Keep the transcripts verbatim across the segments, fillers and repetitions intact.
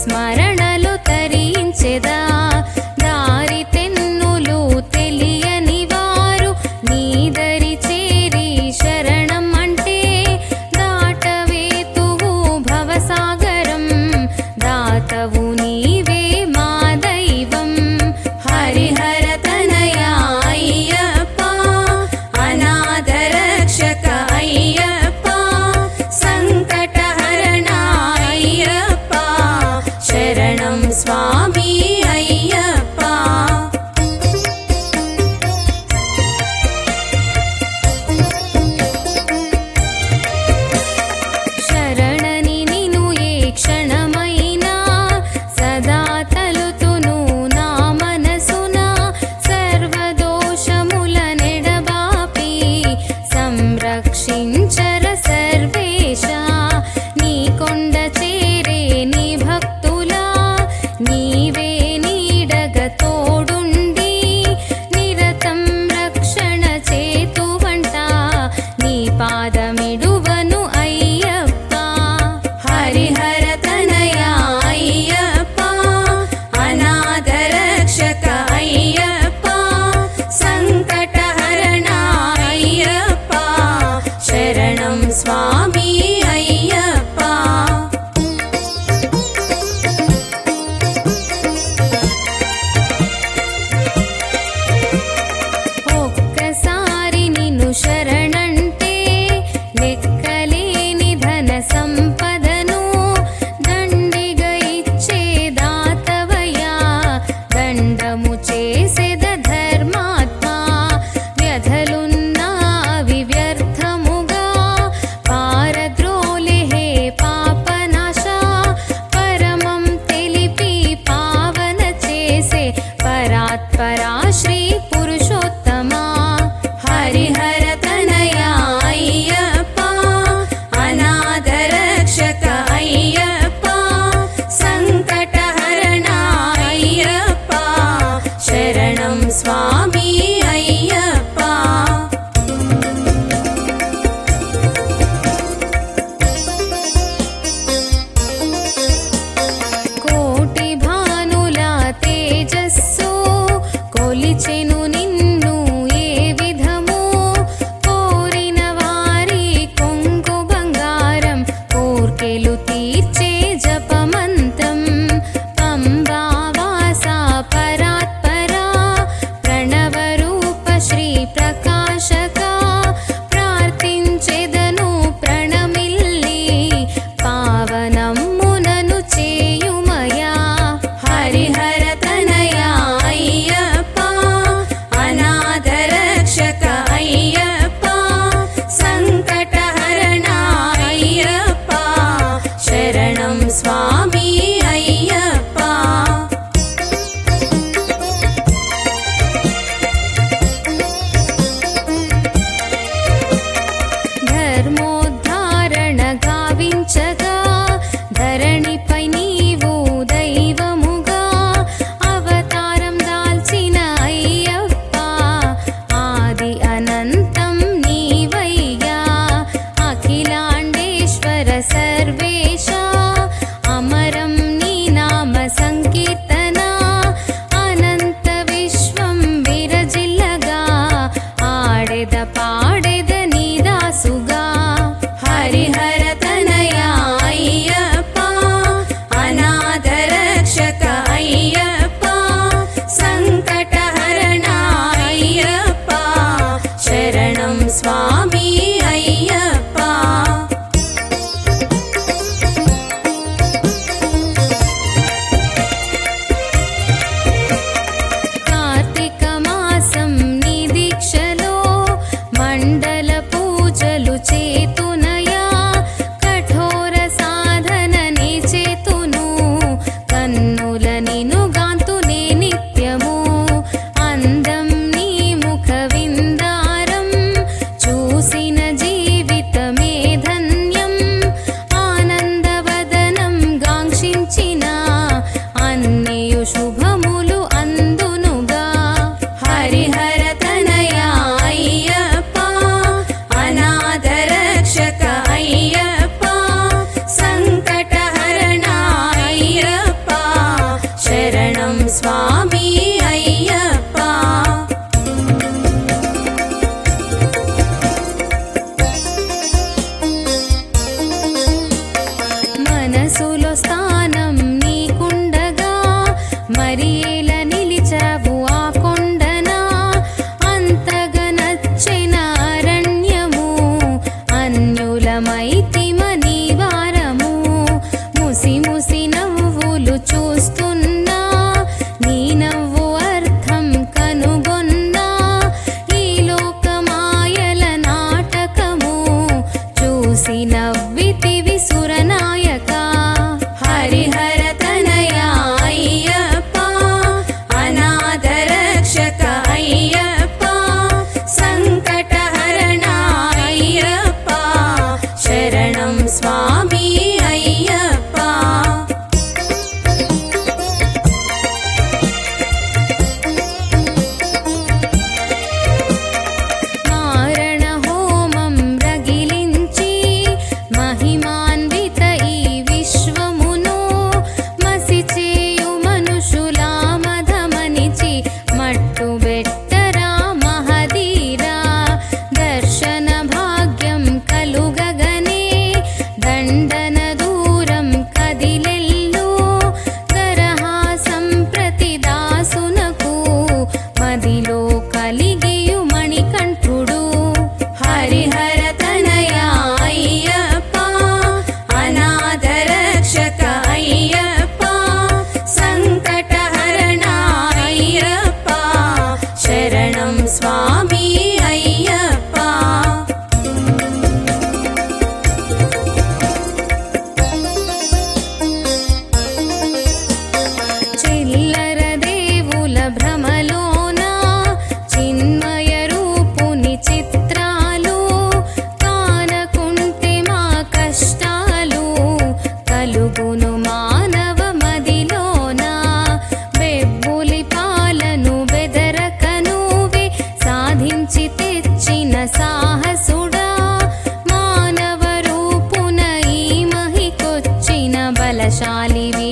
స్మరణలు తరించెదా దారి తెన్నులు తెలియని వారు నీదరి చేరి శరణం అంటే దాటవేతువు భవసాగరం దాతవు నీవే మా దైవం హరిహర తనయ అయ్యప్ప అనాథ రక్షక అయ్యప్ప సంకటహరణ అయ్యప్ప శరణం స్వామి అయ్యప్ప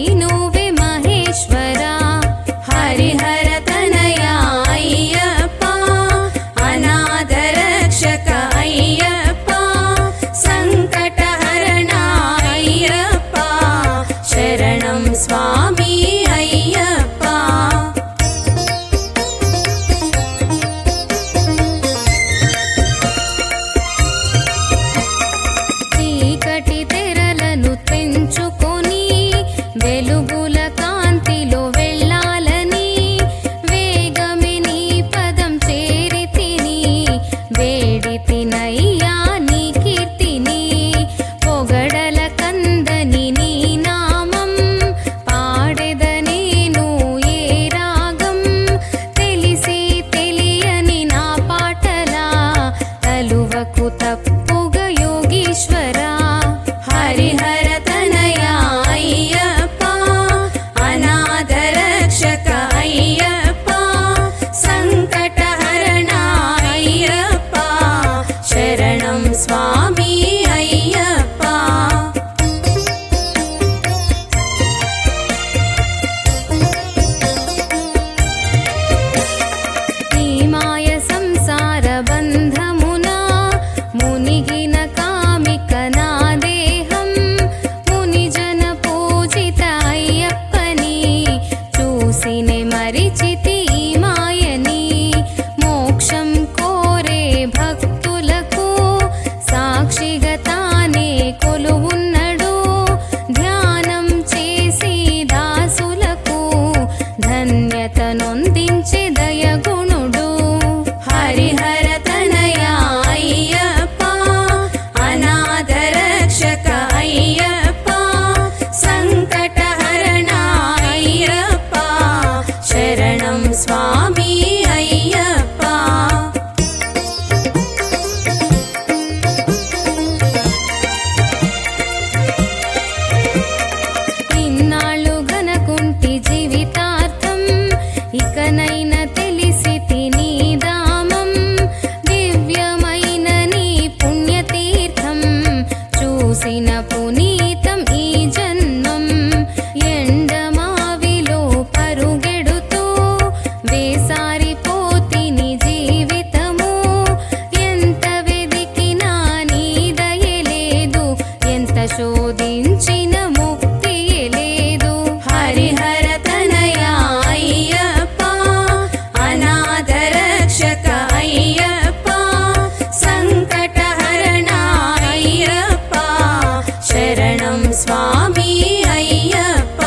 నువ్వే మహేశ్వరా హరిహర తనయా అయ్యప్ప అనాథ రక్షక అయ్యప్ప సంకటహరణ అయ్యప్ప శరణం స్వామి అయ్యప్ప చీకటి తెరలను తెంచుకొని వెలుగుల కాంతిలో వెళ్ళాలని వేగమే నీ పదం చేరితిని వేడితినయ్యా నీ కీర్తిని పొగడల కందని నీ నామం పాడెద నేను ఏ రాగం తెలిసి తెలియని నా పాటలా తలువకు తప్పుగా యోగీశ్వరా హరిహర తనయా అయ్యప్ప అనాథ రక్షక అయ్యప్ప సంకటహరణ అయ్యప్ప శరణం స్వామి అయ్యప్ప ఈ మాయ సంసార బంధమునా మునిగిన కామిక నా దేహం మునిజన పూజిత అయ్యప్పని చూసినే మరిచితి ఈ మాయని మోక్షం కోరే భక్తులకు సాక్షిగా తానే కొలువున్నడు ధ్యానం చేసి దాసులకు ధన్యత నొందించే దయగుణుడు హరిహర తనయా అయ్యప్ప అనాథ రక్షక అయ్యప్ప సంకటహరణ అయ్యప్ప శరణం స్వామి అయ్యప్ప ఇన్నాళ్ళు గనకుంటి జీవితార్థం ఇకనైన తెలిసి తిని దామం దివ్యమైన నీ పుణ్యతీర్థం చూసిన పునీతం ఈ జన్మం ఎండమావిలో పరుగెడుతూ వేసారిపోతిని జీవితము ఎంత వెదికినా నీ దయలేదు ఎంత శోధించిన ముక్తియే లేదు హరిహర తనయా అయ్యప్ప అనాథ రక్షక అయ్యప్ప సంకటహరణ అయ్యప్ప శరణం స్వామి అయ్యప్ప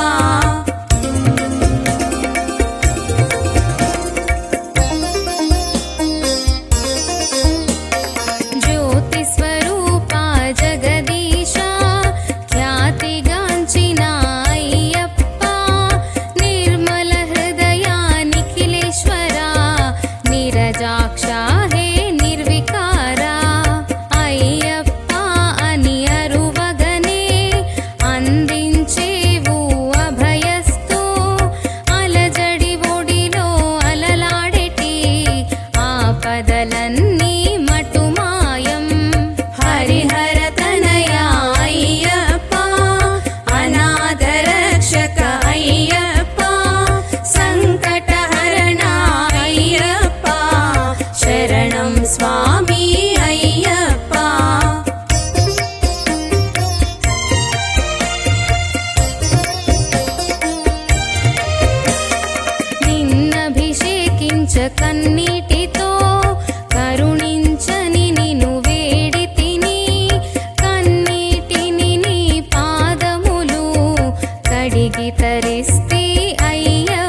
జ్యోతి స్వరూప జగదీశ ఖ్యాతిగాంచిన అయ్యప్ప నిర్మల హృదయ నిఖిలేశ్వర నిరజాక్ష హే నిర్వికారా అయ్యప్ప అని అరువగనే అందించేవు అభయస్తు అలజడి ఒడిలో అలలాడెటి ఆపదలన్నీ మటుమాయం హరిహర తనయా అయ్యప్ప అనాథ రక్షక అయ్యప్ప సంకటహరణ అయ్యప్ప శరణం స్వామి అయ్యప్ప నిన్నభిషేకించ కన్నీటితో కరుణించని నిను వేడితిని కన్నీటిని నీ పాదములు కడిగి తరిస్తే అయ్యప్ప